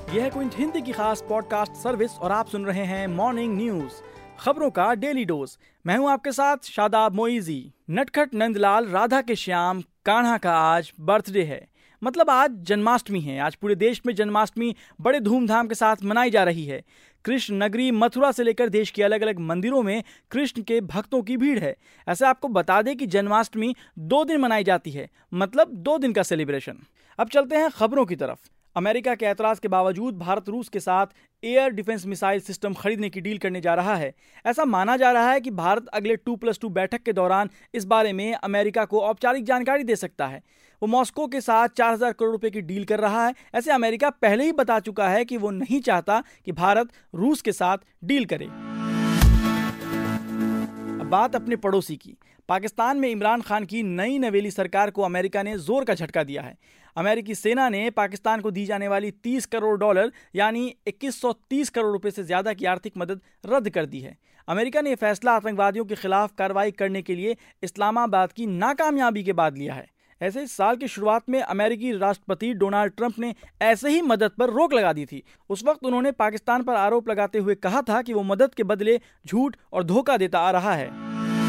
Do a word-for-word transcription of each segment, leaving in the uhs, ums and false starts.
यह है क्विंट हिंदी की खास पॉडकास्ट सर्विस और आप सुन रहे हैं मॉर्निंग न्यूज, खबरों का डेली डोज। मैं हूं आपके साथ शादाब मोइजी। नटखट नंदलाल राधा के श्याम कान्हा का आज बर्थडे है, मतलब आज जन्माष्टमी है। आज पूरे देश में जन्माष्टमी बड़े धूमधाम के साथ मनाई जा रही है। कृष्ण नगरी मथुरा से लेकर देश के अलग अलग मंदिरों में कृष्ण के भक्तों की भीड़ है। ऐसे आपको बता दें कि जन्माष्टमी दो दिन मनाई जाती है, मतलब दो दिन का सेलिब्रेशन। अब चलते हैं खबरों की तरफ। अमेरिका के ऐतराज के बावजूद भारत रूस के साथ एयर डिफेंस मिसाइल सिस्टम खरीदने की डील करने जा रहा है। ऐसा माना जा रहा है कि भारत अगले टू प्लस टू बैठक के दौरान इस बारे में अमेरिका को औपचारिक जानकारी दे सकता है। वो मॉस्को के साथ चार हजार करोड़ रुपए की डील कर रहा है। ऐसे अमेरिका पहले ही बता चुका है कि वो नहीं चाहता कि भारत रूस के साथ डील करे। अब बात अपने पड़ोसी की। पाकिस्तान में इमरान खान की नई नवेली सरकार को अमेरिका ने जोर का झटका दिया है। अमेरिकी सेना ने पाकिस्तान को दी जाने वाली तीस करोड़ डॉलर यानी इक्कीस सौ तीस करोड़ रुपए से ज्यादा की आर्थिक मदद रद्द कर दी है। अमेरिका ने यह फैसला आतंकवादियों के खिलाफ कार्रवाई करने के लिए इस्लामाबाद की नाकामयाबी के बाद लिया है। ऐसे इस साल की शुरुआत में अमेरिकी राष्ट्रपति डोनाल्ड ट्रंप ने ऐसे ही मदद पर रोक लगा दी थी। उस वक्त उन्होंने पाकिस्तान पर आरोप लगाते हुए कहा था कि वो मदद के बदले झूठ और धोखा देता आ रहा है।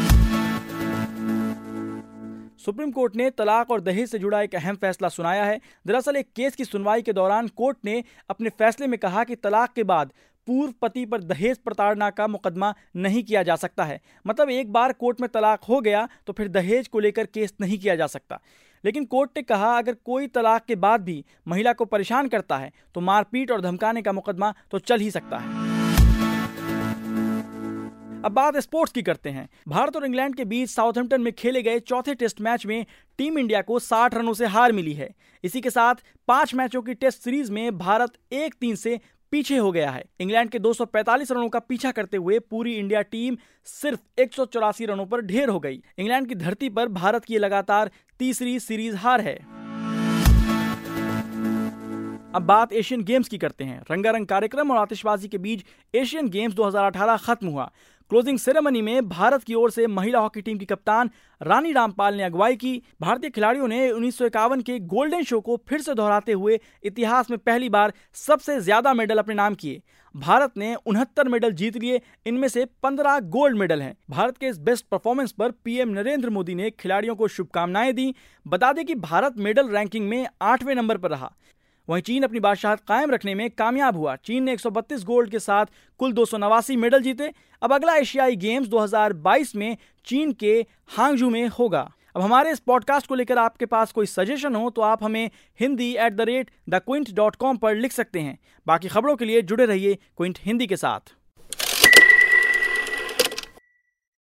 सुप्रीम कोर्ट ने तलाक और दहेज से जुड़ा एक अहम फैसला सुनाया है। दरअसल एक केस की सुनवाई के दौरान कोर्ट ने अपने फैसले में कहा कि तलाक के बाद पूर्व पति पर दहेज प्रताड़ना का मुकदमा नहीं किया जा सकता है। मतलब एक बार कोर्ट में तलाक हो गया तो फिर दहेज को लेकर केस नहीं किया जा सकता। लेकिन कोर्ट ने कहा अगर कोई तलाक के बाद भी महिला को परेशान करता है तो मारपीट और धमकाने का मुकदमा तो चल ही सकता है। अब बात स्पोर्ट्स की करते हैं। भारत और इंग्लैंड के बीच साउथहैम्पटन में खेले गए चौथे टेस्ट मैच में टीम इंडिया को साठ रनों से हार मिली है। इसी के साथ पांच मैचों की टेस्ट सीरीज में भारत एक तीन से पीछे हो गया है। इंग्लैंड के दो सौ पैंतालीस रनों का पीछा करते हुए पूरी इंडिया टीम सिर्फ एक सौ चौरासी रनों पर ढेर हो गई। इंग्लैंड की धरती पर भारत की लगातार तीसरी सीरीज हार है। अब बात एशियन गेम्स की करते हैं। रंगारंग कार्यक्रम और आतिशबाजी के बीच एशियन गेम्स दो हज़ार अठारह खत्म हुआ। क्लोजिंग सेरेमनी में भारत की ओर से महिला हॉकी टीम की कप्तान रानी रामपाल ने अगुवाई की। भारतीय खिलाड़ियों ने उन्नीस सौ इक्यावन के गोल्डन शो को फिर से दोहराते हुए इतिहास में पहली बार सबसे ज्यादा मेडल अपने नाम किए। भारत ने उनहत्तर मेडल जीत लिए, इनमें से पंद्रह गोल्ड मेडल हैं। भारत के इस बेस्ट परफॉर्मेंस पर पीएम नरेंद्र मोदी ने खिलाड़ियों को शुभकामनाएं दी। बता दें कि भारत मेडल रैंकिंग में आठवें नंबर पर रहा। वहीं चीन अपनी बादशाहत कायम रखने में कामयाब हुआ। चीन ने एक सौ बत्तीस गोल्ड के साथ कुल दो सौ नवासी मेडल जीते। अब अगला एशियाई गेम्स दो हज़ार बाईस में चीन के हांगजू में होगा। अब हमारे इस पॉडकास्ट को लेकर आपके पास कोई सजेशन हो तो आप हमें Hindi at the rate the Quint dot com पर लिख सकते हैं। बाकी खबरों के लिए जुड़े रहिए क्विंट हिंदी के साथ।